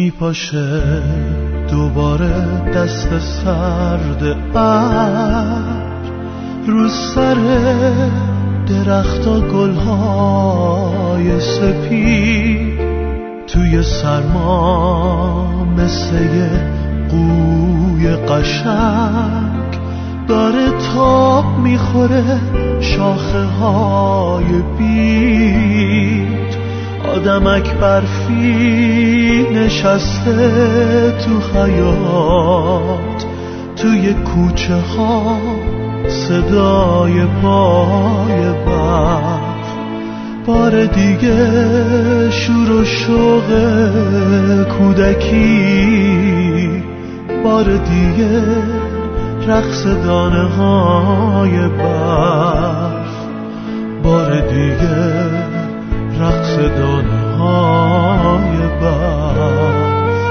میپاشه دوباره دست سرد ابر رو سر درختا گلهای سپید توی سرما مثل یه قوی قشنگ داره تاب میخوره شاخه های بید آدمک برفی نشسته تو حیاط توی کوچه ها صدای پای برف بار دیگه شور و شوق کودکی بار دیگه رقص دانه های برف بار دیگه رقص دانه های برف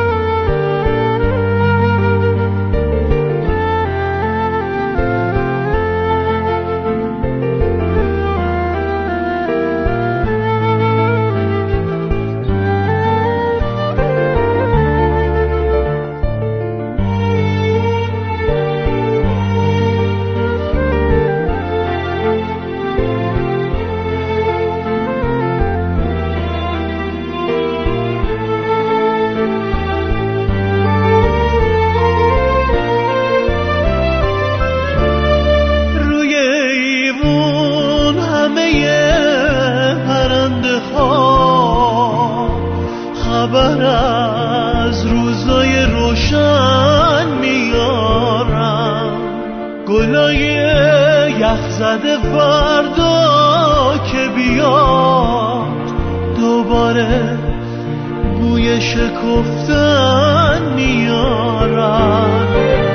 خبر از روزای روشن میارم گلای یخ زده فردا که بیاد دوباره بوی شکفتن میارم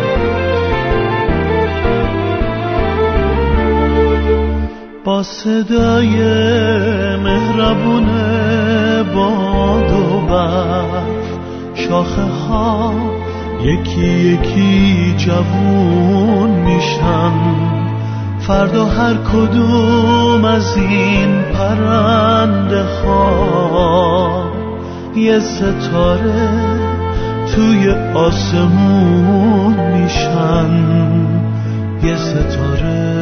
با صدای مهربون باد و برف شاخه ها یکی یکی جوون میشن فردا هر کدوم از این پرنده ها یه ستاره توی آسمون میشن یه ستاره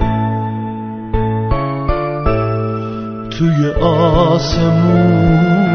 توی آسمون